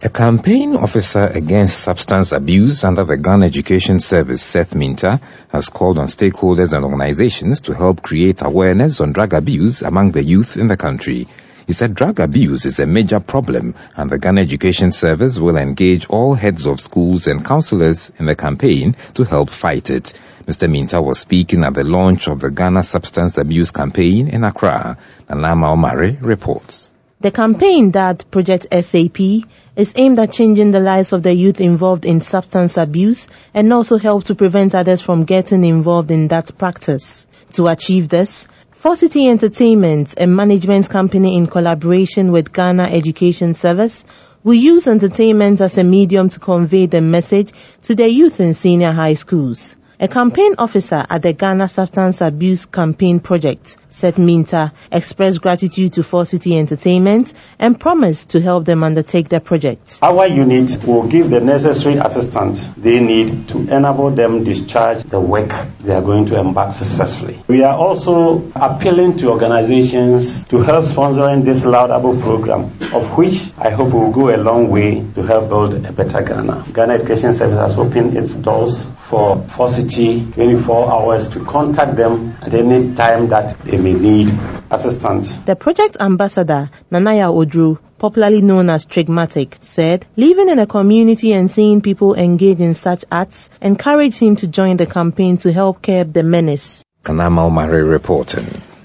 A campaign officer against substance abuse under the Ghana Education Service, Seth Minta, has called on stakeholders and organizations to help create awareness on drug abuse among the youth in the country. He said drug abuse is a major problem and the Ghana Education Service will engage all heads of schools and counselors in the campaign to help fight it. Mr. Minta was speaking at the launch of the Ghana Substance Abuse Campaign in Accra. Nanama Omare reports. The campaign, that Project SAP, is aimed at changing the lives of the youth involved in substance abuse and also help to prevent others from getting involved in that practice. To achieve this, Fawcity Entertainment, a management company in collaboration with Ghana Education Service, will use entertainment as a medium to convey the message to the youth in senior high schools. A campaign officer at the Ghana Substance Abuse Campaign Project, Seth Minta, expressed gratitude to Fawcity Entertainment and promised to help them undertake the project. Our unit will give the necessary assistance they need to enable them discharge the work they are going to embark successfully. We are also appealing to organizations to help sponsoring this laudable program, of which I hope will go a long way to help build a better Ghana. Ghana Education Service has opened its doors for Fawcity 24 hours to contact them at any time that they may need assistance. The project ambassador, Nanaya Odru, popularly known as Trigmatic, said living in a community and seeing people engage in such acts encouraged him to join the campaign to help curb the menace. Nanama Omare reporting.